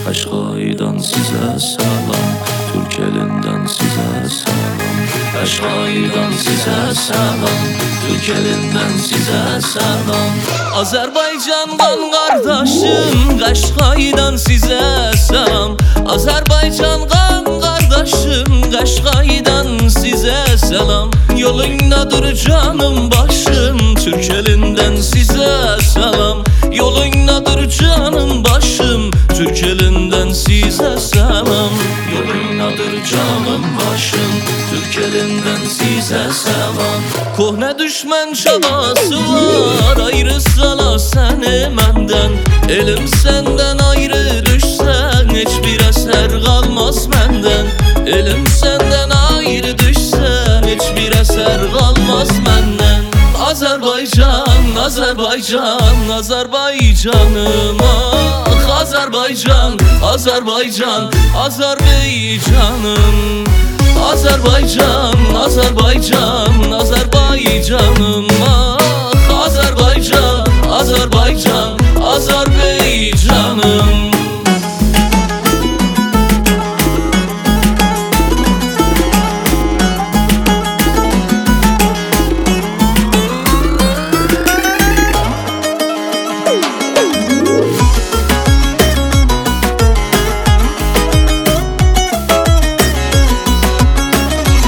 Qaşqaydan sizə salam, Türk elindən sizə salam. Qaşqaydan sizə salam, Türk elindən sizə salam. Azərbaycan qan qardaşım, Qaşqaydan sizə salam. Azərbaycan qan qardaşım, Qaşqaydan sizə salam. Yolundadır canım başım, Türk elindən sizə salam. Yolundadır canım başım, Türk elindən sizə salam. Yolundadır canım başım, Türk elindən sizə salam. Kohne düşmən çalası var, ayrı sala səni məndən. Elim səndən ayrı düşsən, heç bir əsər qalmaz məndən. Elim səndən ayrı düşsən, heç bir əsər qalmaz məndən. Azərbaycan, Azərbaycan, Azərbaycanım, ah Azərbaycan, Azərbaycan, Azərbaycanım. Azərbaycan, Azərbaycan, Azərbaycanım.